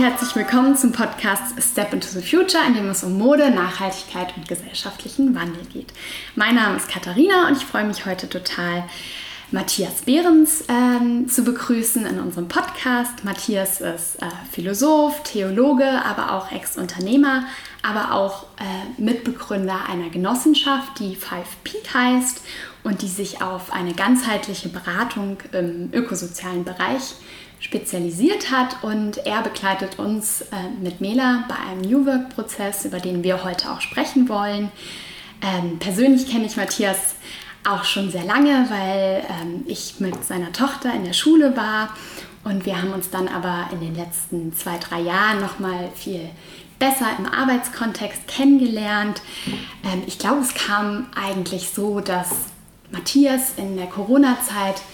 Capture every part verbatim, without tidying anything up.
herzlich willkommen zum Podcast Step into the Future, in dem es um Mode, Nachhaltigkeit und gesellschaftlichen Wandel geht. Mein Name ist Katharina und ich freue mich heute total, Matthias Behrens ähm, zu begrüßen in unserem Podcast. Matthias ist äh, Philosoph, Theologe, aber auch Ex-Unternehmer, aber auch äh, Mitbegründer einer Genossenschaft, die five Peak heißt und die sich auf eine ganzheitliche Beratung im ökosozialen Bereich spezialisiert hat. Und er begleitet uns äh, mit Mela bei einem New Work-Prozess, über den wir heute auch sprechen wollen. Ähm, persönlich kenne ich Matthias auch schon sehr lange, weil ähm, ich mit seiner Tochter in der Schule war und wir haben uns dann aber in den letzten zwei, drei Jahren nochmal viel besser im Arbeitskontext kennengelernt. Ähm, ich glaube, es kam eigentlich so, dass Matthias in der Corona-Zeit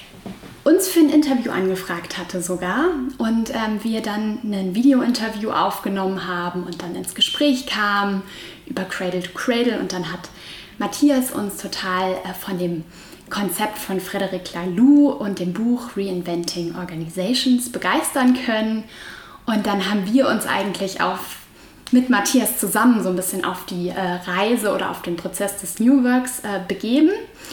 uns für ein Interview angefragt hatte sogar und ähm, wir dann ein Video-Interview aufgenommen haben und dann ins Gespräch kamen über Cradle to Cradle und dann hat Matthias uns total äh, von dem Konzept von Frederic Laloux und dem Buch Reinventing Organizations begeistern können. Und dann haben wir uns eigentlich auf, mit Matthias zusammen so ein bisschen auf die äh, Reise oder auf den Prozess des New Works äh, begeben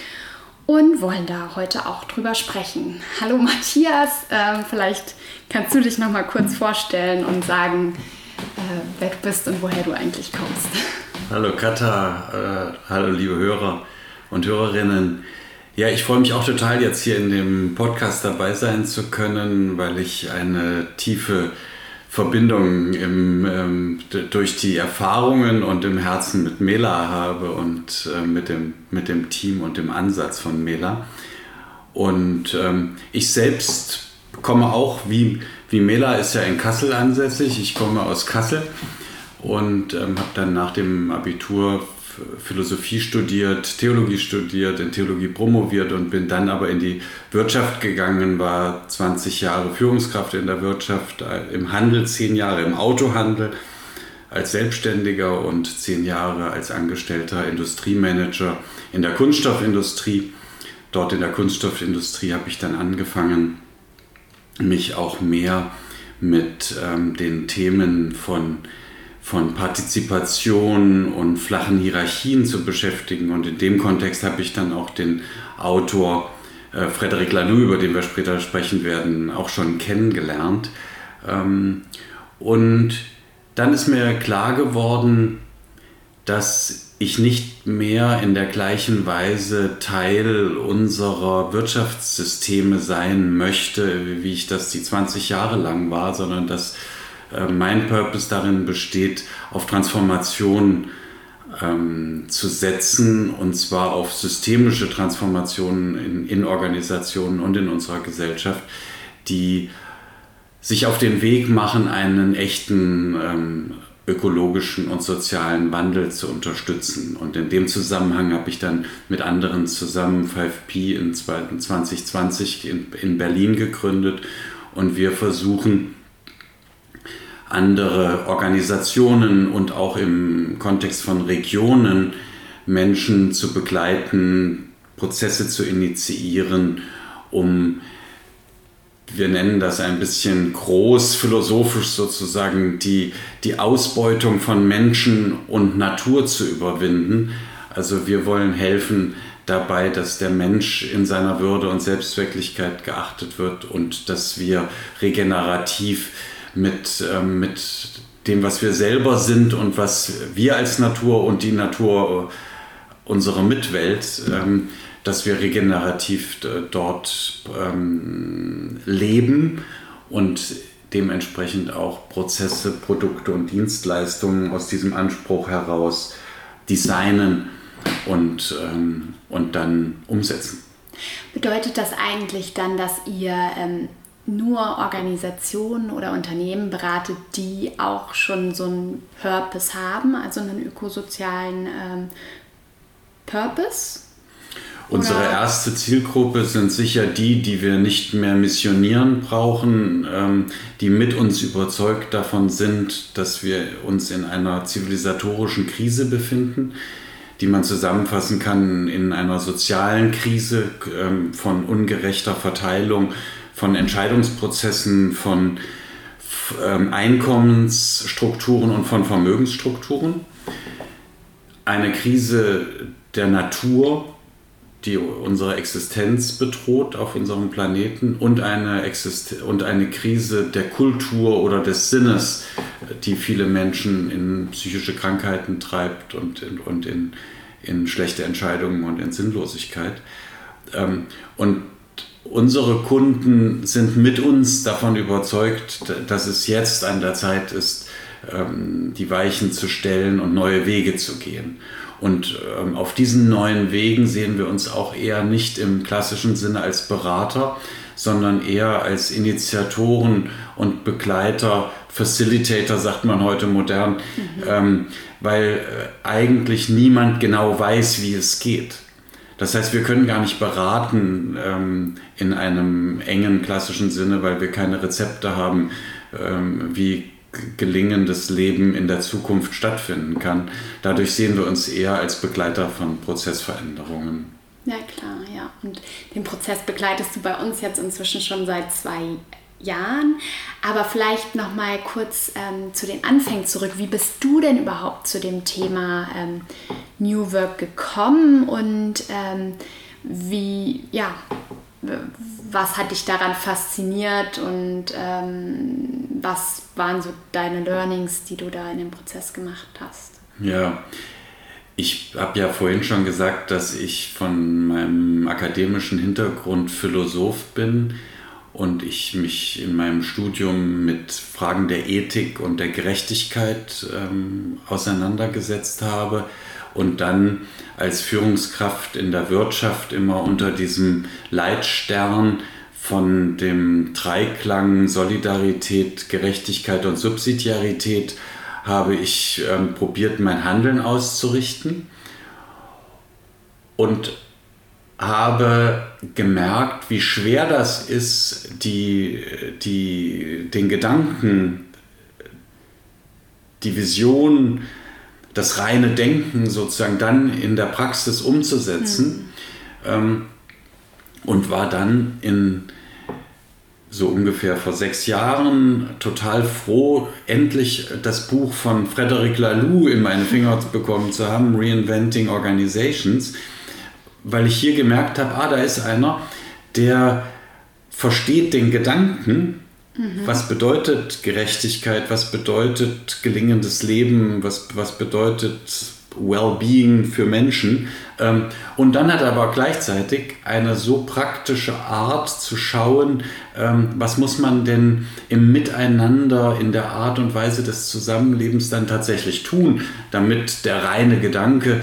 und wollen da heute auch drüber sprechen. Hallo Matthias, äh, vielleicht kannst du dich noch mal kurz vorstellen und sagen, äh, wer du bist und woher du eigentlich kommst. Hallo Katha, äh, hallo liebe Hörer und Hörerinnen. Ja, ich freue mich auch total, jetzt hier in dem Podcast dabei sein zu können, weil ich eine tiefe Verbindung im, ähm, d- durch die Erfahrungen und im Herzen mit Mela habe und äh, mit dem, mit dem Team und dem Ansatz von Mela. Und ähm, ich selbst komme auch, wie, wie Mela ist ja in Kassel ansässig, ich komme aus Kassel. Und ähm, habe dann nach dem Abitur Philosophie studiert, Theologie studiert, in Theologie promoviert und bin dann aber in die Wirtschaft gegangen, war zwanzig Jahre Führungskraft in der Wirtschaft, im Handel zehn Jahre, im Autohandel als Selbstständiger und zehn Jahre als angestellter Industriemanager in der Kunststoffindustrie. Dort in der Kunststoffindustrie habe ich dann angefangen, mich auch mehr mit ähm, den Themen von von Partizipation und flachen Hierarchien zu beschäftigen. Und in dem Kontext habe ich dann auch den Autor äh, Frederic Laloux, über den wir später sprechen werden, auch schon kennengelernt. Ähm, und dann ist mir klar geworden, dass ich nicht mehr in der gleichen Weise Teil unserer Wirtschaftssysteme sein möchte, wie ich das die zwanzig Jahre lang war, sondern dass mein Purpose darin besteht, auf Transformation ähm, zu setzen, und zwar auf systemische Transformationen in, in Organisationen und in unserer Gesellschaft, die sich auf den Weg machen, einen echten ähm, ökologischen und sozialen Wandel zu unterstützen. Und in dem Zusammenhang habe ich dann mit anderen zusammen five P in zwanzig zwanzig in, in Berlin gegründet und wir versuchen, andere Organisationen und auch im Kontext von Regionen Menschen zu begleiten, Prozesse zu initiieren, um, wir nennen das ein bisschen groß philosophisch sozusagen, die, die Ausbeutung von Menschen und Natur zu überwinden. Also wir wollen helfen dabei, dass der Mensch in seiner Würde und Selbstwirklichkeit geachtet wird und dass wir regenerativ mit, ähm, mit dem, was wir selber sind und was wir als Natur und die Natur unserer Mitwelt, ähm, dass wir regenerativ äh, dort ähm, leben und dementsprechend auch Prozesse, Produkte und Dienstleistungen aus diesem Anspruch heraus designen und, ähm, und dann umsetzen. Bedeutet das eigentlich dann, dass ihr ähm nur Organisationen oder Unternehmen beratet, die auch schon so einen Purpose haben, also einen ökosozialen ähm, Purpose? Unsere oder? erste Zielgruppe sind sicher die, die wir nicht mehr missionieren brauchen, ähm, die mit uns überzeugt davon sind, dass wir uns in einer zivilisatorischen Krise befinden, die man zusammenfassen kann in einer sozialen Krise ähm, von ungerechter Verteilung, von Entscheidungsprozessen, von, Einkommensstrukturen und von Vermögensstrukturen, eine Krise der Natur, die unsere Existenz bedroht auf unserem Planeten, und eine, Existen- und eine Krise der Kultur oder des Sinnes, die viele Menschen in psychische Krankheiten treibt und in, und in, in schlechte Entscheidungen und in Sinnlosigkeit. Und unsere Kunden sind mit uns davon überzeugt, dass es jetzt an der Zeit ist, die Weichen zu stellen und neue Wege zu gehen. Und ähm, auf diesen neuen Wegen sehen wir uns auch eher nicht im klassischen Sinne als Berater, sondern eher als Initiatoren und Begleiter, Facilitator sagt man heute modern, mhm. ähm, weil äh, eigentlich niemand genau weiß, wie es geht. Das heißt, wir können gar nicht beraten ähm, in einem engen klassischen Sinne, weil wir keine Rezepte haben, ähm, wie gelingendes Leben in der Zukunft stattfinden kann. Dadurch sehen wir uns eher als Begleiter von Prozessveränderungen. Ja, klar, ja. Und den Prozess begleitest du bei uns jetzt inzwischen schon seit zwei Jahren. Aber vielleicht noch mal kurz ähm, zu den Anfängen zurück. Wie bist du denn überhaupt zu dem Thema ähm, New Work gekommen und ähm, wie, ja, was hat dich daran fasziniert und ähm, was waren so deine Learnings, die du da in dem Prozess gemacht hast? Ja, ich habe ja vorhin schon gesagt, dass ich von meinem akademischen Hintergrund Philosoph bin und ich mich in meinem Studium mit Fragen der Ethik und der Gerechtigkeit ähm, auseinandergesetzt habe. Und dann als Führungskraft in der Wirtschaft immer unter diesem Leitstern von dem Dreiklang Solidarität, Gerechtigkeit und Subsidiarität habe ich ähm, probiert, mein Handeln auszurichten und habe gemerkt, wie schwer das ist, die, die, den Gedanken, die Vision, das reine Denken sozusagen dann in der Praxis umzusetzen. Mhm. Ähm, und war dann in so ungefähr vor sechs Jahren total froh, endlich das Buch von Frederic Laloux in meine Finger bekommen zu haben, Reinventing Organizations, weil ich hier gemerkt habe, ah, da ist einer, der versteht den Gedanken, mhm. was bedeutet Gerechtigkeit, was bedeutet gelingendes Leben, was, was bedeutet Wellbeing für Menschen. Und dann hat er aber gleichzeitig eine so praktische Art zu schauen, was muss man denn im Miteinander, in der Art und Weise des Zusammenlebens dann tatsächlich tun, damit der reine Gedanke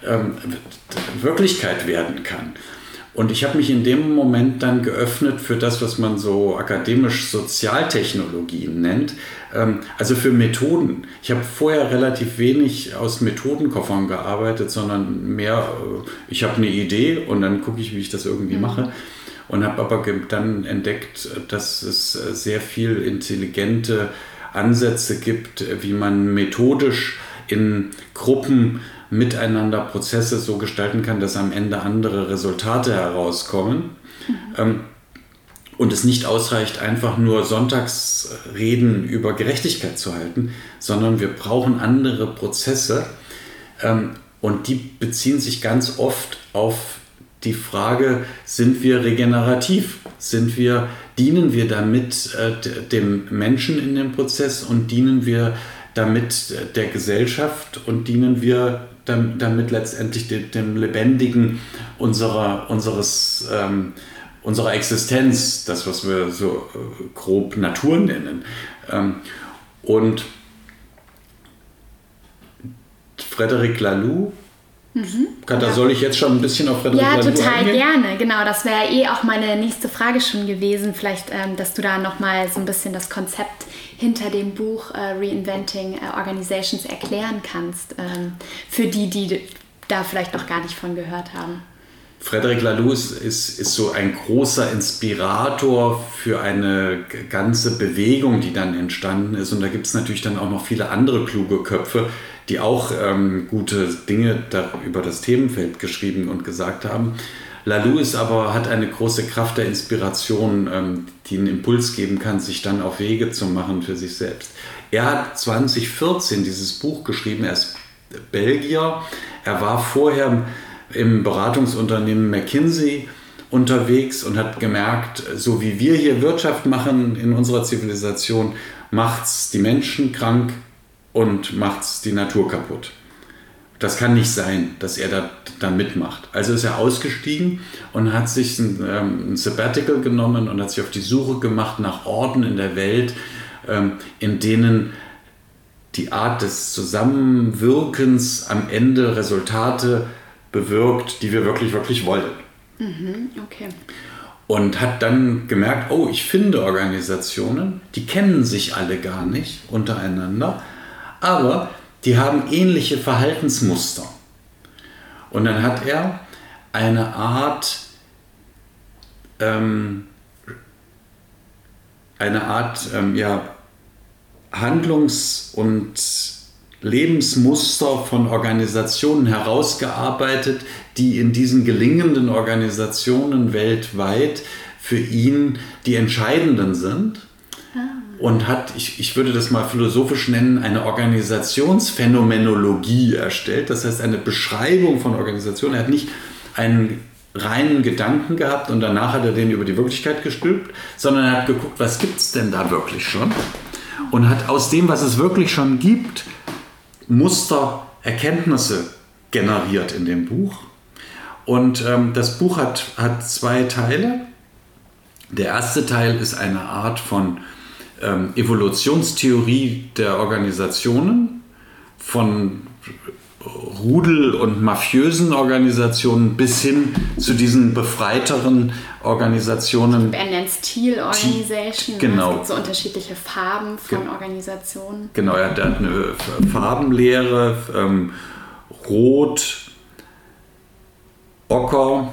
Wirklichkeit werden kann. Und ich habe mich in dem Moment dann geöffnet für das, was man so akademisch Sozialtechnologien nennt, also für Methoden. Ich habe vorher relativ wenig aus Methodenkoffern gearbeitet, sondern mehr, ich habe eine Idee und dann gucke ich, wie ich das irgendwie mhm. mache. Und habe aber dann entdeckt, dass es sehr viel intelligente Ansätze gibt, wie man methodisch in Gruppen miteinander Prozesse so gestalten kann, dass am Ende andere Resultate herauskommen. Mhm. Und es nicht ausreicht, einfach nur Sonntagsreden über Gerechtigkeit zu halten, sondern wir brauchen andere Prozesse. Und die beziehen sich ganz oft auf die Frage, sind wir regenerativ? Sind wir, dienen wir damit dem Menschen in dem Prozess und dienen wir damit der Gesellschaft und dienen wir damit letztendlich dem, dem Lebendigen unserer, unseres, ähm, unserer Existenz, das, was wir so äh, grob Natur nennen. Ähm, und Frederic Laloux, mhm. Katha, ja. soll ich jetzt schon ein bisschen auf Frederic ja, Laloux eingehen? Ja, total gerne. Genau, das wäre eh auch meine nächste Frage schon gewesen. Vielleicht, ähm, dass du da nochmal so ein bisschen das Konzept hinter dem Buch äh, Reinventing Organizations erklären kannst, ähm, für die, die da vielleicht noch gar nicht von gehört haben. Frederic Laloux ist, ist so ein großer Inspirator für eine ganze Bewegung, die dann entstanden ist. Und da gibt es natürlich dann auch noch viele andere kluge Köpfe, die auch ähm, gute Dinge da über das Themenfeld geschrieben und gesagt haben. Laloux ist aber, hat eine große Kraft der Inspiration, ähm, die einen Impuls geben kann, sich dann auf Wege zu machen für sich selbst. Er hat zwanzig vierzehn dieses Buch geschrieben, er ist Belgier, er war vorher im Beratungsunternehmen McKinsey unterwegs und hat gemerkt, so wie wir hier Wirtschaft machen in unserer Zivilisation, macht es die Menschen krank und macht es die Natur kaputt. Das kann nicht sein, dass er da dann mitmacht. Also ist er ausgestiegen und hat sich ein, ähm, ein Sabbatical genommen und hat sich auf die Suche gemacht nach Orten in der Welt, ähm, in denen die Art des Zusammenwirkens am Ende Resultate bewirkt, die wir wirklich, wirklich wollen. Mhm, okay. Und hat dann gemerkt, oh, ich finde Organisationen, die kennen sich alle gar nicht untereinander, aber die haben ähnliche Verhaltensmuster. Und dann hat er eine Art, ähm, eine Art ähm, ja, Handlungs- und Lebensmuster von Organisationen herausgearbeitet, die in diesen gelingenden Organisationen weltweit für ihn die entscheidenden sind. Und hat, ich, ich würde das mal philosophisch nennen, eine Organisationsphänomenologie erstellt. Das heißt, eine Beschreibung von Organisationen. Er hat nicht einen reinen Gedanken gehabt und danach hat er den über die Wirklichkeit gestülpt, sondern er hat geguckt, was gibt es denn da wirklich schon? Und hat aus dem, was es wirklich schon gibt, Muster, Erkenntnisse generiert in dem Buch. Und ähm, das Buch hat, hat zwei Teile. Der erste Teil ist eine Art von ähm, Evolutionstheorie der Organisationen, von Rudel- und mafiösen Organisationen bis hin zu diesen befreiteren Organisationen. Er nennt es Teal Organization. Genau. Es gibt so unterschiedliche Farben von Ge- Organisationen. Genau, er hat eine Farbenlehre, ähm, Rot, Ocker,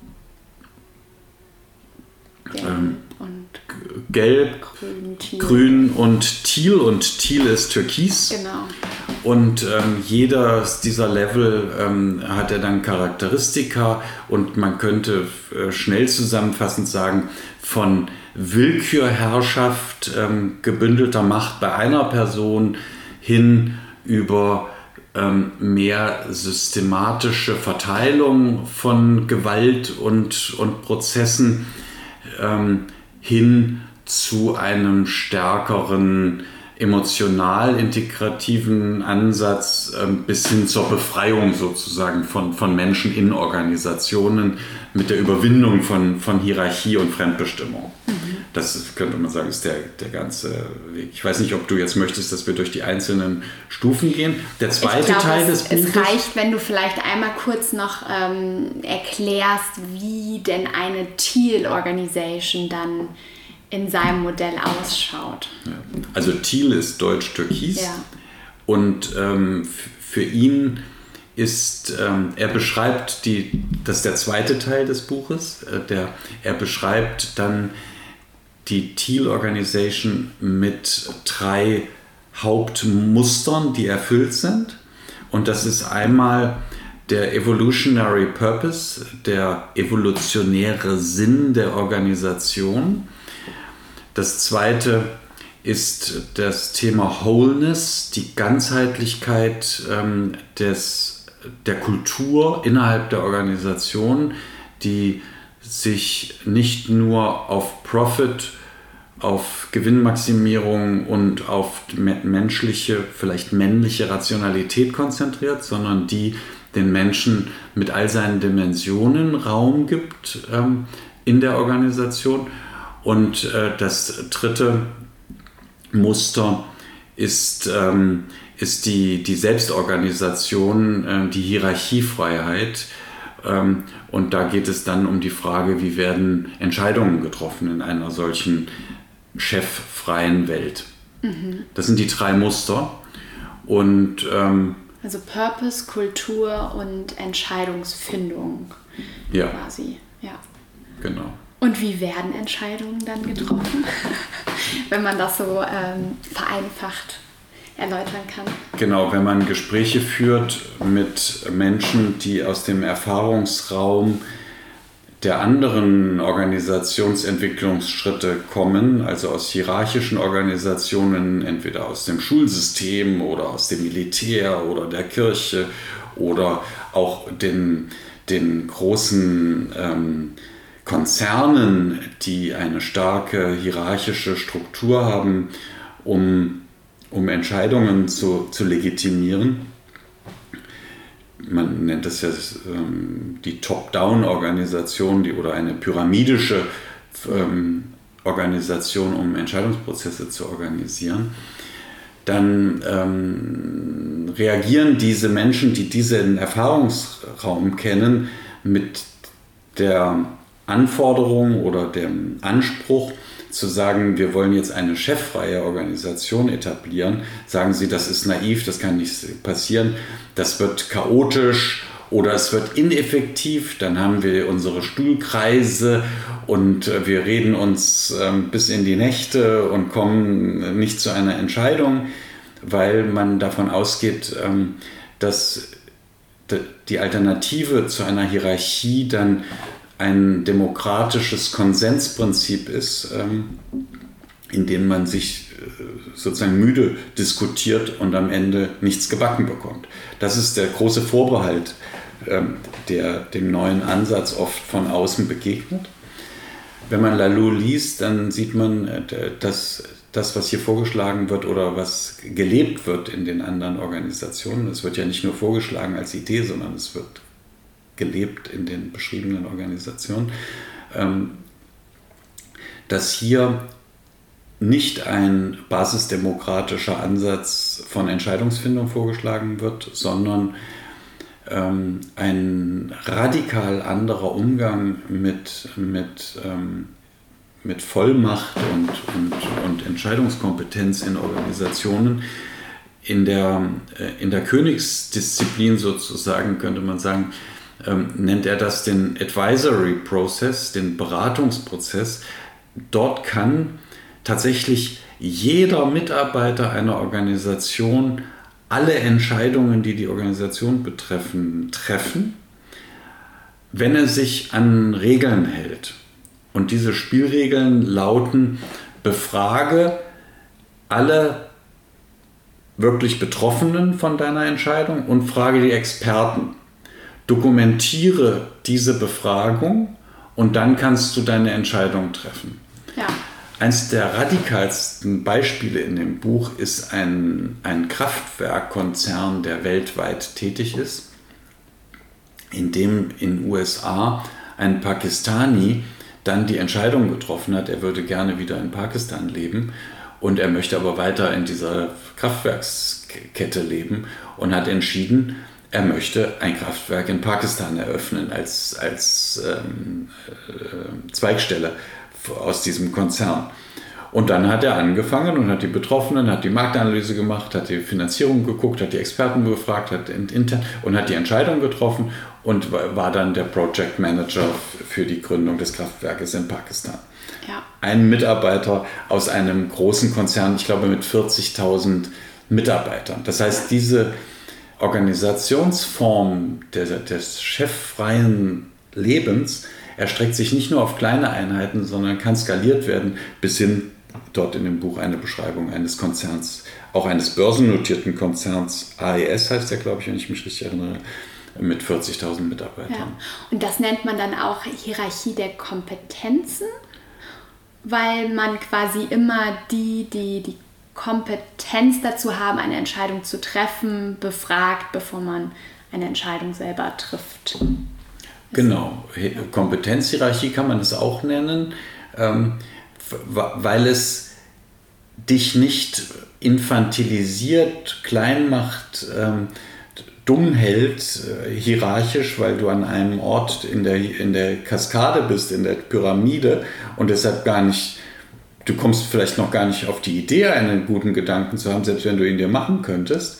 Gelb ähm, und Gelb, Grün, Teal. Grün und Teal. Und Teal ist Türkis. Genau. Und ähm, jeder dieser Level ähm, hat er dann Charakteristika und man könnte äh, schnell zusammenfassend sagen, von Willkürherrschaft, ähm, gebündelter Macht bei einer Person hin über ähm, mehr systematische Verteilung von Gewalt und, und Prozessen ähm, hin zu einem stärkeren emotional integrativen Ansatz äh, bis hin zur Befreiung sozusagen von, von Menschen in Organisationen mit der Überwindung von, von Hierarchie und Fremdbestimmung. Mhm. Das ist, könnte man sagen, ist der, der ganze Weg. Ich weiß nicht, ob du jetzt möchtest, dass wir durch die einzelnen Stufen gehen. Der zweite ich glaube, Teil es, des Buches... Es reicht, wenn du vielleicht einmal kurz noch ähm, erklärst, wie denn eine Teal Organization dann in seinem Modell ausschaut. Ja. Also Teal ist deutsch-türkis, ja. Und ähm, f- für ihn ist, ähm, er beschreibt, die, das ist der zweite Teil des Buches, äh, der, er beschreibt dann die Teal Organization mit drei Hauptmustern, die erfüllt sind. Und das ist einmal der Evolutionary Purpose, der evolutionäre Sinn der Organisation. Das zweite ist das Thema Wholeness, die Ganzheitlichkeit ähm, des, der Kultur innerhalb der Organisation, die sich nicht nur auf Profit, auf Gewinnmaximierung und auf menschliche, vielleicht männliche Rationalität konzentriert, sondern die den Menschen mit all seinen Dimensionen Raum gibt ähm, in der Organisation. Und äh, das dritte Muster ist, ähm, ist die, die Selbstorganisation, äh, die Hierarchiefreiheit. Ähm, und da geht es dann um die Frage, wie werden Entscheidungen getroffen in einer solchen cheffreien Welt. Mhm. Das sind die drei Muster. Und, ähm, also Purpose, Kultur und Entscheidungsfindung ja. quasi. Ja. Genau. Und wie werden Entscheidungen dann getroffen, wenn man das so ähm, vereinfacht erläutern kann? Genau, wenn man Gespräche führt mit Menschen, die aus dem Erfahrungsraum der anderen Organisationsentwicklungsschritte kommen, also aus hierarchischen Organisationen, entweder aus dem Schulsystem oder aus dem Militär oder der Kirche oder auch den, den großen ähm, Konzernen, die eine starke hierarchische Struktur haben, um, um Entscheidungen zu, zu legitimieren. Man nennt das ja ähm, die Top-Down-Organisation die, oder eine pyramidische ähm, Organisation, um Entscheidungsprozesse zu organisieren. Dann ähm, reagieren diese Menschen, die diesen Erfahrungsraum kennen, mit der Anforderung oder dem Anspruch zu sagen, wir wollen jetzt eine cheffreie Organisation etablieren. Sagen sie, das ist naiv, das kann nicht passieren, das wird chaotisch oder es wird ineffektiv, dann haben wir unsere Stuhlkreise und wir reden uns ähm, bis in die Nächte und kommen nicht zu einer Entscheidung, weil man davon ausgeht, ähm, dass die Alternative zu einer Hierarchie dann ein demokratisches Konsensprinzip ist, ähm, in dem man sich äh, sozusagen müde diskutiert und am Ende nichts gebacken bekommt. Das ist der große Vorbehalt, ähm, der dem neuen Ansatz oft von außen begegnet. Wenn man Laloux liest, dann sieht man, äh, dass das, was hier vorgeschlagen wird oder was gelebt wird in den anderen Organisationen, es wird ja nicht nur vorgeschlagen als Idee, sondern es wird gelebt in den beschriebenen Organisationen, dass hier nicht ein basisdemokratischer Ansatz von Entscheidungsfindung vorgeschlagen wird, sondern ein radikal anderer Umgang mit, mit, mit Vollmacht und, und, und Entscheidungskompetenz in Organisationen. In der, in der Königsdisziplin sozusagen könnte man sagen, Ähm, nennt er das den Advisory Process, den Beratungsprozess. Dort kann tatsächlich jeder Mitarbeiter einer Organisation alle Entscheidungen, die die Organisation betreffen, treffen, wenn er sich an Regeln hält. Und diese Spielregeln lauten: Befrage alle wirklich Betroffenen von deiner Entscheidung und frage die Experten. Dokumentiere diese Befragung und dann kannst du deine Entscheidung treffen. Ja. Eines der radikalsten Beispiele in dem Buch ist ein, ein Kraftwerkkonzern, der weltweit tätig ist, in dem in den U S A ein Pakistani dann die Entscheidung getroffen hat, er würde gerne wieder in Pakistan leben und er möchte aber weiter in dieser Kraftwerkskette leben und hat entschieden, er möchte ein Kraftwerk in Pakistan eröffnen als, als ähm, äh, Zweigstelle aus diesem Konzern. Und dann hat er angefangen und hat die Betroffenen, hat die Marktanalyse gemacht, hat die Finanzierung geguckt, hat die Experten befragt, hat intern und hat die Entscheidung getroffen und war dann der Project Manager für die Gründung des Kraftwerkes in Pakistan. Ja. Ein Mitarbeiter aus einem großen Konzern, ich glaube mit vierzigtausend Mitarbeitern. Das heißt, diese Organisationsform des, des cheffreien Lebens erstreckt sich nicht nur auf kleine Einheiten, sondern kann skaliert werden bis hin, dort in dem Buch eine Beschreibung eines Konzerns, auch eines börsennotierten Konzerns, A E S heißt der, glaube ich, wenn ich mich richtig erinnere, mit vierzigtausend Mitarbeitern. Ja. Und das nennt man dann auch Hierarchie der Kompetenzen, weil man quasi immer die, die die Kompetenz dazu haben, eine Entscheidung zu treffen, befragt, bevor man eine Entscheidung selber trifft. Genau, Kompetenzhierarchie kann man es auch nennen, ähm, weil es dich nicht infantilisiert, klein macht, ähm, dumm hält, äh, hierarchisch, weil du an einem Ort in der, in der Kaskade bist, in der Pyramide und deshalb gar nicht, du kommst vielleicht noch gar nicht auf die Idee, einen guten Gedanken zu haben, selbst wenn du ihn dir machen könntest.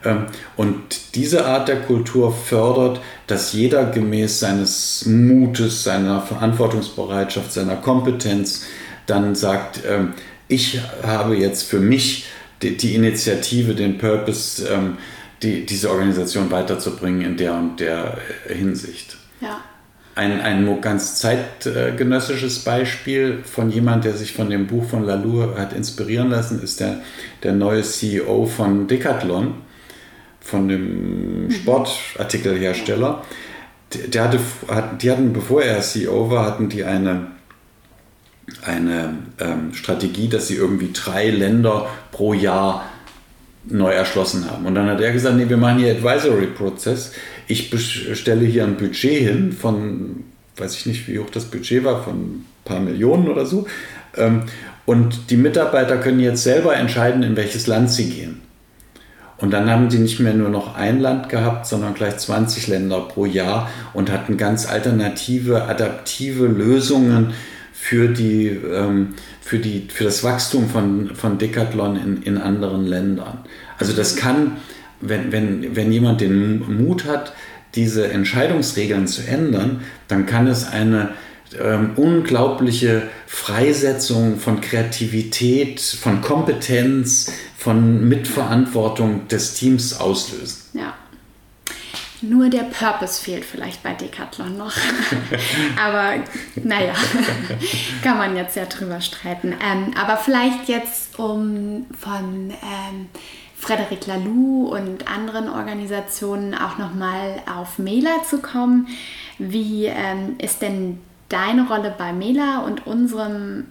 Und diese Art der Kultur fördert, dass jeder gemäß seines Mutes, seiner Verantwortungsbereitschaft, seiner Kompetenz dann sagt, ich habe jetzt für mich die, die Initiative, den Purpose, die, diese Organisation weiterzubringen in der und der Hinsicht. Ja. ein, ein ganz zeitgenössisches Beispiel von jemand, der sich von dem Buch von Laloux hat inspirieren lassen, ist der, der neue C E O von Decathlon, von dem Sportartikelhersteller. Der hatte, die hatten, bevor er C E O war, hatten die eine, eine ähm, Strategie, dass sie irgendwie drei Länder pro Jahr neu erschlossen haben. Und dann hat er gesagt, nee, wir machen hier Advisory-Prozess. Ich stelle hier ein Budget hin von, weiß ich nicht, wie hoch das Budget war, von ein paar Millionen oder so. Und die Mitarbeiter können jetzt selber entscheiden, in welches Land sie gehen. Und dann haben die nicht mehr nur noch ein Land gehabt, sondern gleich zwanzig Länder pro Jahr und hatten ganz alternative, adaptive Lösungen für, die, ähm, für, die, für das Wachstum von, von Decathlon in, in anderen Ländern. Also das kann, wenn, wenn, wenn jemand den Mut hat, diese Entscheidungsregeln zu ändern, dann kann es eine ähm, unglaubliche Freisetzung von Kreativität, von Kompetenz, von Mitverantwortung des Teams auslösen. Ja. Nur der Purpose fehlt vielleicht bei Decathlon noch. Aber naja, kann man jetzt ja drüber streiten. Ähm, aber vielleicht jetzt, um von ähm, Frédéric Laloux und anderen Organisationen auch nochmal auf Mela zu kommen. Wie ähm, ist denn deine Rolle bei Mela und unserem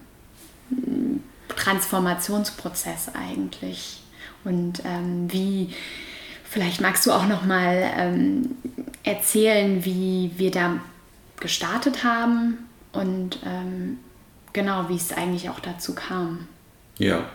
Transformationsprozess eigentlich? Und ähm, wie, vielleicht magst du auch nochmal ähm, erzählen, wie wir da gestartet haben und ähm, genau, wie es eigentlich auch dazu kam. Ja.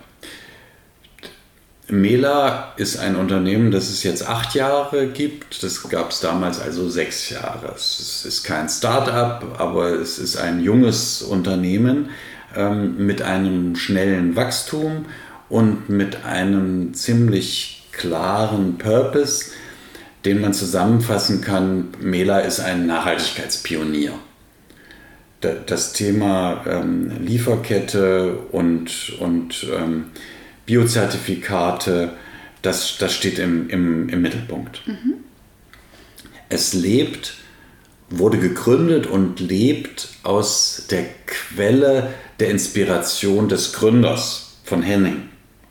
Mela ist ein Unternehmen, das es jetzt acht Jahre gibt. Das gab es damals also sechs Jahre. Es ist kein Start-up, aber es ist ein junges Unternehmen ähm, mit einem schnellen Wachstum und mit einem ziemlich klaren Purpose, den man zusammenfassen kann. Mela ist ein Nachhaltigkeitspionier. Das Thema ähm, Lieferkette und, und ähm, Biozertifikate, das, das steht im, im, im Mittelpunkt. Mhm. Es lebt, wurde gegründet und lebt aus der Quelle der Inspiration des Gründers von Henning,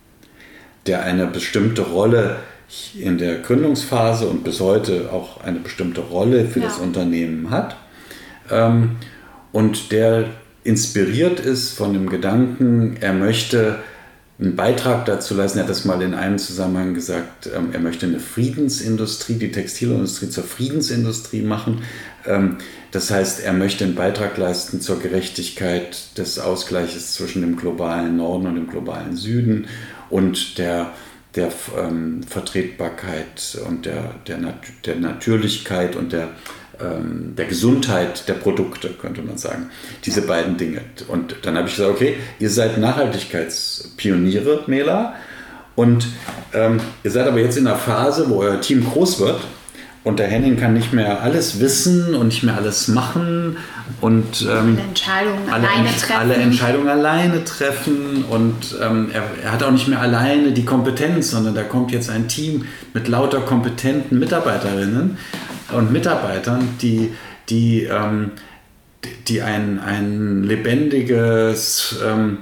der eine bestimmte Rolle in der Gründungsphase und bis heute auch eine bestimmte Rolle für ja. das Unternehmen hat ähm, und der inspiriert ist von dem Gedanken, er möchte einen Beitrag dazu leisten. Er hat das mal in einem Zusammenhang gesagt, ähm, er möchte eine Friedensindustrie, die Textilindustrie zur Friedensindustrie machen. Ähm, das heißt, er möchte einen Beitrag leisten zur Gerechtigkeit des Ausgleiches zwischen dem globalen Norden und dem globalen Süden und der, der ähm, Vertretbarkeit und der, der, Nat- der Natürlichkeit und der der Gesundheit der Produkte, könnte man sagen. Diese beiden Dinge. Und dann habe ich gesagt, okay, ihr seid Nachhaltigkeitspioniere, Mela, und ähm, ihr seid aber jetzt in einer Phase, wo euer Team groß wird und der Henning kann nicht mehr alles wissen und nicht mehr alles machen und ähm, alle Entscheidungen alle, alleine treffen. Alle Entscheidungen alleine treffen und ähm, er, er hat auch nicht mehr alleine die Kompetenz, sondern da kommt jetzt ein Team mit lauter kompetenten Mitarbeiterinnen und Mitarbeitern, die, die, ähm, die ein, ein lebendiges ähm,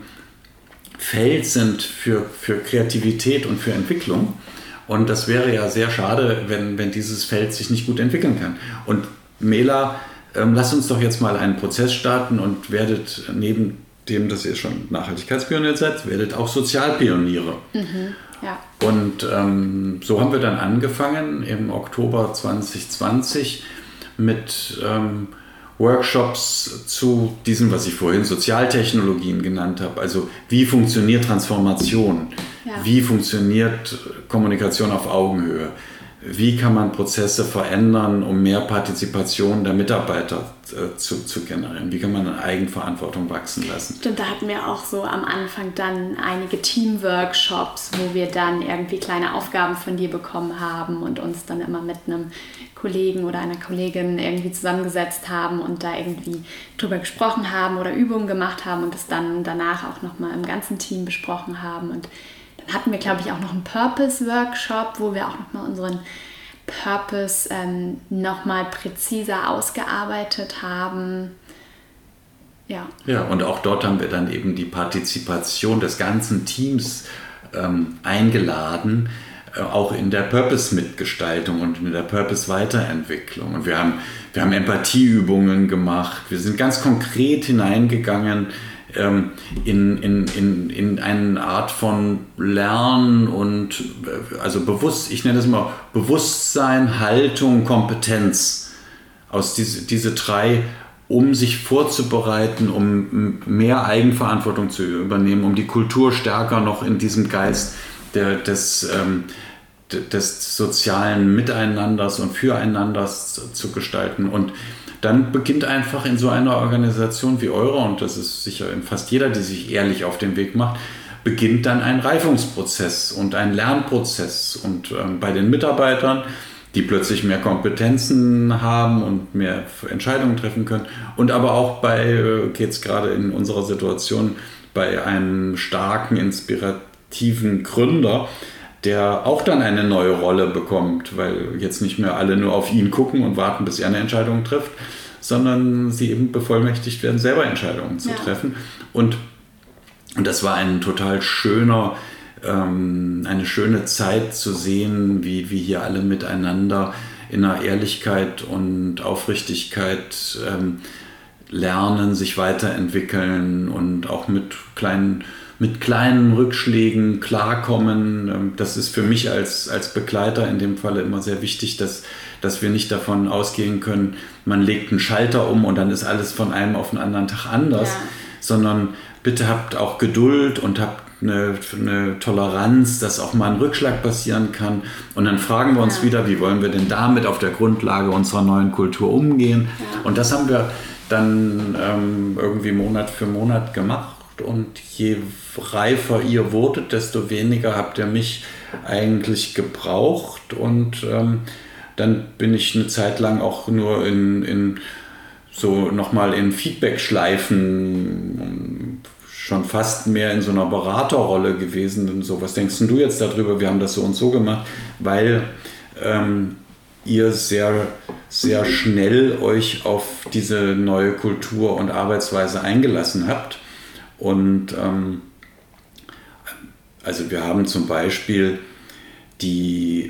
Feld sind für, für Kreativität und für Entwicklung. Und das wäre ja sehr schade, wenn, wenn dieses Feld sich nicht gut entwickeln kann. Und Mela, ähm, lasst uns doch jetzt mal einen Prozess starten und werdet neben dem, dass ihr schon Nachhaltigkeitspionier seid, werdet auch Sozialpioniere. Mhm. Ja. Und ähm, so haben wir dann angefangen im Oktober zwanzig zwanzig mit ähm, Workshops zu diesem, was ich vorhin Sozialtechnologien genannt habe. Also wie funktioniert Transformation? Ja. Wie funktioniert Kommunikation auf Augenhöhe? Wie kann man Prozesse verändern, um mehr Partizipation der Mitarbeiter äh, zu, zu generieren? Wie kann man eine Eigenverantwortung wachsen lassen? Stimmt, da hatten wir auch so am Anfang dann einige Teamworkshops, wo wir dann irgendwie kleine Aufgaben von dir bekommen haben und uns dann immer mit einem Kollegen oder einer Kollegin irgendwie zusammengesetzt haben und da irgendwie drüber gesprochen haben oder Übungen gemacht haben und das dann danach auch nochmal im ganzen Team besprochen haben. Und hatten wir, glaube ich, auch noch einen Purpose-Workshop, wo wir auch nochmal unseren Purpose ähm, nochmal präziser ausgearbeitet haben. Ja. Ja, und auch dort haben wir dann eben die Partizipation des ganzen Teams ähm, eingeladen, äh, auch in der Purpose-Mitgestaltung und in der Purpose-Weiterentwicklung. Und wir haben, wir haben Empathieübungen gemacht, wir sind ganz konkret hineingegangen ähm, in, in, in, in eine Art von Lernen und äh, also bewusst, ich nenne das mal Bewusstsein, Haltung, Kompetenz. Aus diese, diese drei, um sich vorzubereiten, um mehr Eigenverantwortung zu übernehmen, um die Kultur stärker noch in diesem Geist der, des, ähm, des sozialen Miteinanders und Füreinanders zu gestalten. Und dann beginnt einfach in so einer Organisation wie eure, und das ist sicher in fast jeder, die sich ehrlich auf den Weg macht, beginnt dann ein Reifungsprozess und ein Lernprozess. Und ähm, bei den Mitarbeitern, die plötzlich mehr Kompetenzen haben und mehr Entscheidungen treffen können. Und aber auch bei, geht es gerade in unserer Situation, bei einem starken, inspirativen Gründer, der auch dann eine neue Rolle bekommt, weil jetzt nicht mehr alle nur auf ihn gucken und warten, bis er eine Entscheidung trifft, sondern sie eben bevollmächtigt werden, selber Entscheidungen zu ja. treffen. Und, und das war ein total schöner eine schöne Zeit zu sehen, wie wir hier alle miteinander in einer Ehrlichkeit und Aufrichtigkeit ähm, lernen, sich weiterentwickeln und auch mit kleinen, mit kleinen Rückschlägen klarkommen. Das ist für mich als, als Begleiter in dem Falle immer sehr wichtig, dass, dass wir nicht davon ausgehen können, man legt einen Schalter um und dann ist alles von einem auf den anderen Tag anders, ja. sondern bitte habt auch Geduld und habt Eine, eine Toleranz, dass auch mal ein Rückschlag passieren kann. Und dann fragen wir uns ja. wieder, wie wollen wir denn damit auf der Grundlage unserer neuen Kultur umgehen? Ja. Und das haben wir dann ähm, irgendwie Monat für Monat gemacht. Und je reifer ihr wurdet, desto weniger habt ihr mich eigentlich gebraucht. Und ähm, dann bin ich eine Zeit lang auch nur in, in so nochmal in Feedback-Schleifen schon fast mehr in so einer Beraterrolle gewesen. Und so, was denkst du jetzt darüber? Wir haben das so und so gemacht, weil ähm, ihr sehr, sehr schnell euch auf diese neue Kultur und Arbeitsweise eingelassen habt. Und ähm, also wir haben zum Beispiel die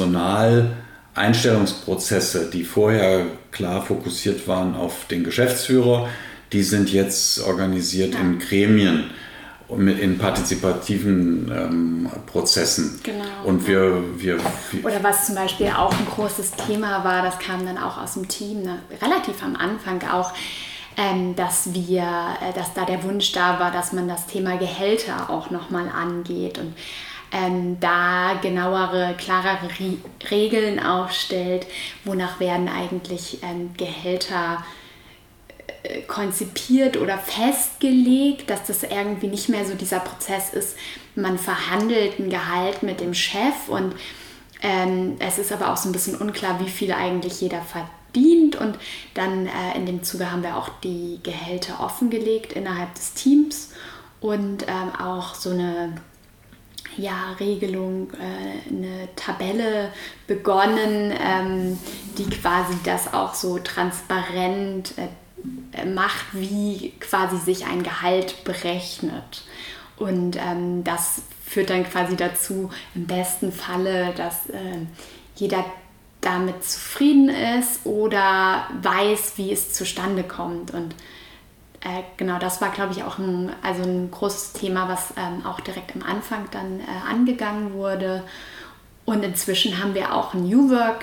Personaleinstellungsprozesse, die vorher klar fokussiert waren auf den Geschäftsführer, die sind jetzt organisiert ja. in Gremien, in partizipativen ähm, Prozessen. Genau. Und wir, wir, wir... Oder was zum Beispiel auch ein großes Thema war, das kam dann auch aus dem Team, ne, relativ am Anfang auch, ähm, dass wir, äh, dass da der Wunsch da war, dass man das Thema Gehälter auch nochmal angeht und ähm, da genauere, klarere Re- Regeln aufstellt, wonach werden eigentlich ähm, Gehälter konzipiert oder festgelegt, dass das irgendwie nicht mehr so dieser Prozess ist, man verhandelt ein Gehalt mit dem Chef und ähm, es ist aber auch so ein bisschen unklar, wie viel eigentlich jeder verdient und dann äh, in dem Zuge haben wir auch die Gehälter offengelegt innerhalb des Teams und ähm, auch so eine ja, Regelung, äh, eine Tabelle begonnen, ähm, die quasi das auch so transparent äh, macht, wie quasi sich ein Gehalt berechnet. Und ähm, das führt dann quasi dazu, im besten Falle, dass äh, jeder damit zufrieden ist oder weiß, wie es zustande kommt. Und äh, genau das war, glaube ich, auch ein, also ein großes Thema, was ähm, auch direkt am Anfang dann äh, angegangen wurde. Und inzwischen haben wir auch ein New Work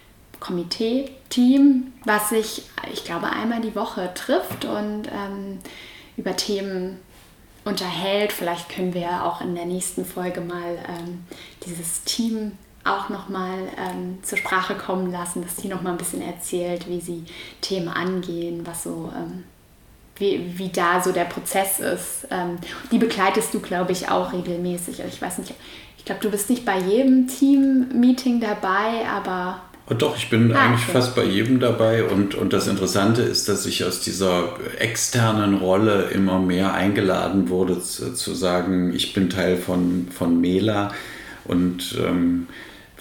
Komitee-Team, was sich, ich glaube, einmal die Woche trifft und ähm, über Themen unterhält. Vielleicht können wir auch in der nächsten Folge mal ähm, dieses Team auch nochmal ähm, zur Sprache kommen lassen, dass die nochmal ein bisschen erzählt, wie sie Themen angehen, was so, ähm, wie, wie da so der Prozess ist. Ähm, die begleitest du, glaube ich, auch regelmäßig. Also ich weiß nicht, ich glaube, du bist nicht bei jedem Team-Meeting dabei, aber... Doch, ich bin ah, eigentlich okay. fast bei jedem dabei und, und das Interessante ist, dass ich aus dieser externen Rolle immer mehr eingeladen wurde, zu, zu sagen, ich bin Teil von, von Mela und ähm,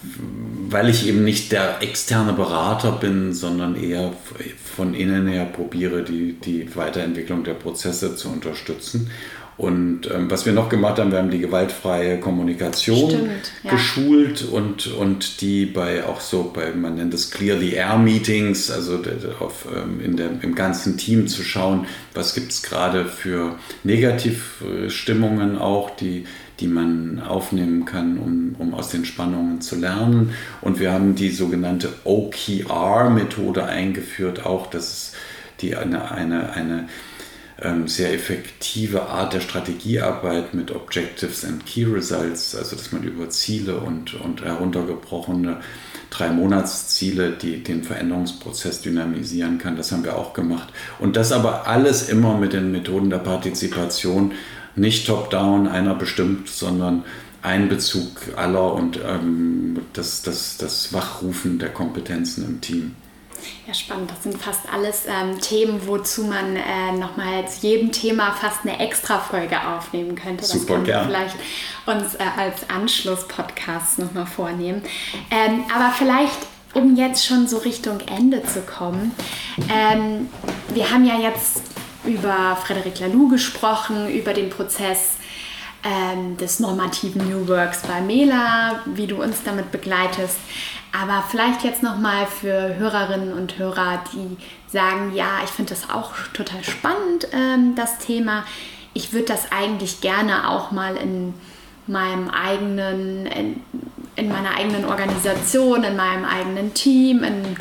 weil ich eben nicht der externe Berater bin, sondern eher von innen her probiere, die, die Weiterentwicklung der Prozesse zu unterstützen. Und ähm, was wir noch gemacht haben, wir haben die gewaltfreie Kommunikation Stimmt, ja. geschult und, und die bei auch so bei, man nennt es Clear the Air Meetings, also auf, ähm, in der, im ganzen Team zu schauen, was gibt es gerade für Negativstimmungen auch, die, die man aufnehmen kann, um, um aus den Spannungen zu lernen. Und wir haben die sogenannte O K R-Methode eingeführt, auch das ist die eine, eine, eine sehr effektive Art der Strategiearbeit mit Objectives and Key Results, also dass man über Ziele und, und heruntergebrochene Drei-Monats-Ziele die, den Veränderungsprozess dynamisieren kann. Das haben wir auch gemacht. Und das aber alles immer mit den Methoden der Partizipation, nicht top-down, einer bestimmt, sondern Einbezug aller und ähm, das, das, das Wachrufen der Kompetenzen im Team. Ja, spannend. Das sind fast alles ähm, Themen, wozu man äh, nochmal zu jedem Thema fast eine Extra-Folge aufnehmen könnte. Das Super, können wir gern. vielleicht uns äh, als Anschluss-Podcast nochmal vornehmen. Ähm, aber vielleicht, um jetzt schon so Richtung Ende zu kommen, ähm, wir haben ja jetzt über Frederic Laloux gesprochen, über den Prozess ähm, des normativen New Works bei Mela, wie du uns damit begleitest. Aber vielleicht jetzt nochmal für Hörerinnen und Hörer, die sagen, ja, ich finde das auch total spannend, ähm, das Thema. Ich würde das eigentlich gerne auch mal in meinem eigenen, in, in meiner eigenen Organisation, in meinem eigenen Team, in,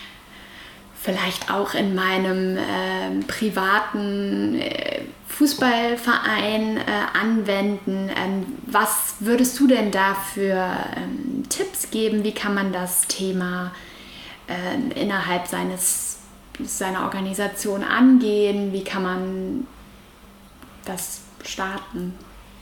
vielleicht auch in meinem äh, privaten äh, Fußballverein äh, anwenden. Ähm, was würdest du denn da für ähm, Tipps geben? Wie kann man das Thema äh, innerhalb seines, seiner Organisation angehen? Wie kann man das starten?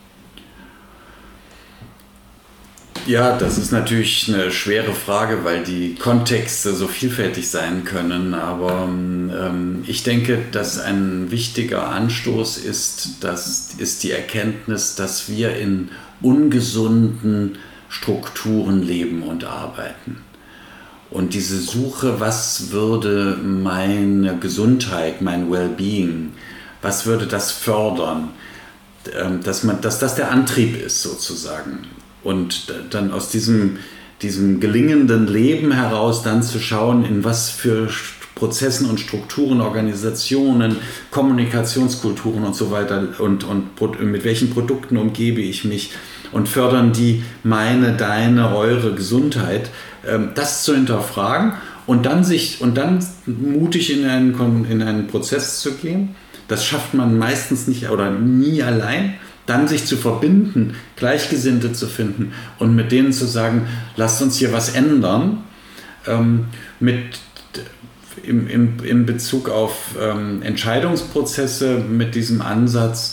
Ja, das ist natürlich eine schwere Frage, weil die Kontexte so vielfältig sein können. Aber ähm, ich denke, dass ein wichtiger Anstoß ist, das ist die Erkenntnis, dass wir in ungesunden Strukturen leben und arbeiten. Und diese Suche, was würde meine Gesundheit, mein Wellbeing, was würde das fördern, ähm, dass man, dass das der Antrieb ist sozusagen. Und dann aus diesem, diesem gelingenden Leben heraus dann zu schauen, in was für Prozessen und Strukturen, Organisationen, Kommunikationskulturen und so weiter und, und mit welchen Produkten umgebe ich mich und fördern die meine, deine, eure Gesundheit, das zu hinterfragen und dann, sich, und dann mutig in einen, in einen Prozess zu gehen. Das schafft man meistens nicht oder nie allein. Dann sich zu verbinden, Gleichgesinnte zu finden und mit denen zu sagen, lasst uns hier was ändern, ähm, mit, im, im, in Bezug auf ähm, Entscheidungsprozesse mit diesem Ansatz,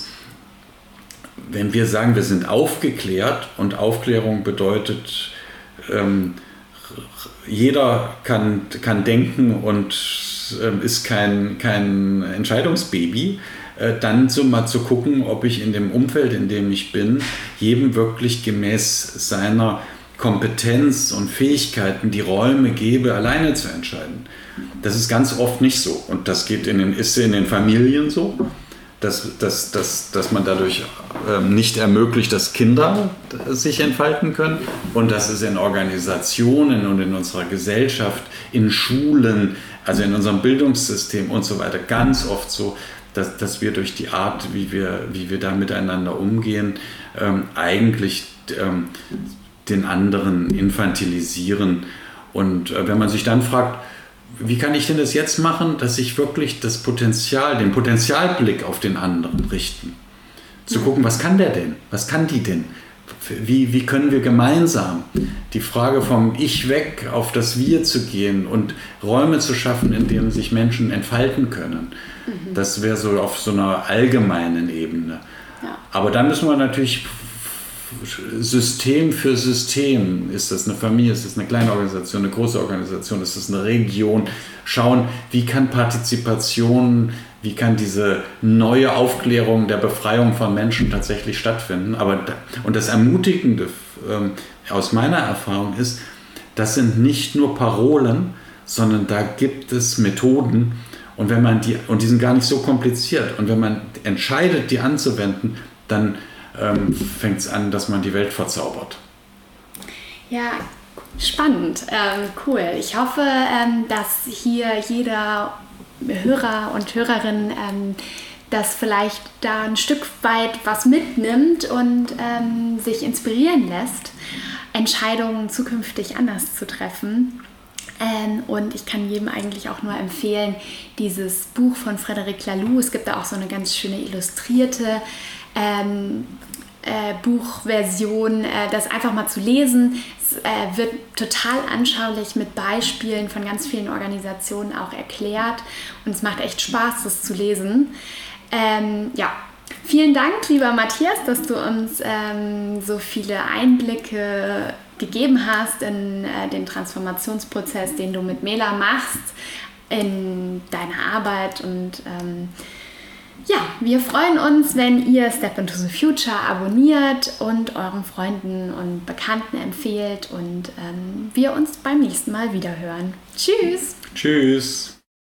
wenn wir sagen, wir sind aufgeklärt und Aufklärung bedeutet, ähm, jeder kann, kann denken und äh, ist kein, kein Entscheidungsbaby, dann so mal zu gucken, ob ich in dem Umfeld, in dem ich bin, jedem wirklich gemäß seiner Kompetenz und Fähigkeiten die Räume gebe, alleine zu entscheiden. Das ist ganz oft nicht so. Und das geht in den, ist in den Familien so, dass, dass, dass, dass man dadurch ähm, nicht ermöglicht, dass Kinder sich entfalten können. Und das ist in Organisationen und in unserer Gesellschaft, in Schulen, also in unserem Bildungssystem und so weiter ganz oft so, Dass, dass wir durch die Art, wie wir, wie wir da miteinander umgehen, ähm, eigentlich ähm, den anderen infantilisieren. Und äh, wenn man sich dann fragt, wie kann ich denn das jetzt machen, dass ich wirklich das Potenzial, den Potenzialblick auf den anderen richten, zu gucken, was kann der denn, was kann die denn, wie, wie können wir gemeinsam die Frage vom Ich weg auf das Wir zu gehen und Räume zu schaffen, in denen sich Menschen entfalten können. Das wäre so auf so einer allgemeinen Ebene. Ja. Aber dann müssen wir natürlich System für System, ist das eine Familie, ist das eine kleine Organisation, eine große Organisation, ist das eine Region, schauen, wie kann Partizipation, wie kann diese neue Aufklärung der Befreiung von Menschen tatsächlich stattfinden. Aber, und das Ermutigende ähm, aus meiner Erfahrung ist, das sind nicht nur Parolen, sondern da gibt es Methoden und wenn man die, und die sind gar nicht so kompliziert, und wenn man entscheidet, die anzuwenden, dann ähm, fängt es an, dass man die Welt verzaubert. Ja, spannend, ähm, cool. Ich hoffe, ähm, dass hier jeder Hörer und Hörerin ähm, das vielleicht da ein Stück weit was mitnimmt und ähm, sich inspirieren lässt, Entscheidungen zukünftig anders zu treffen. Ähm, und ich kann jedem eigentlich auch nur empfehlen, dieses Buch von Frédéric Laloux, es gibt da auch so eine ganz schöne illustrierte ähm, äh, Buchversion, äh, das einfach mal zu lesen. Es äh, wird total anschaulich mit Beispielen von ganz vielen Organisationen auch erklärt und es macht echt Spaß, das zu lesen. Ähm, ja, vielen Dank, lieber Matthias, dass du uns ähm, so viele Einblicke gegeben hast in äh, den Transformationsprozess, den du mit Mela machst, in deiner Arbeit. Und ähm, ja, wir freuen uns, wenn ihr Step into the Future abonniert und euren Freunden und Bekannten empfehlt und ähm, wir uns beim nächsten Mal wieder hören. Tschüss! Tschüss!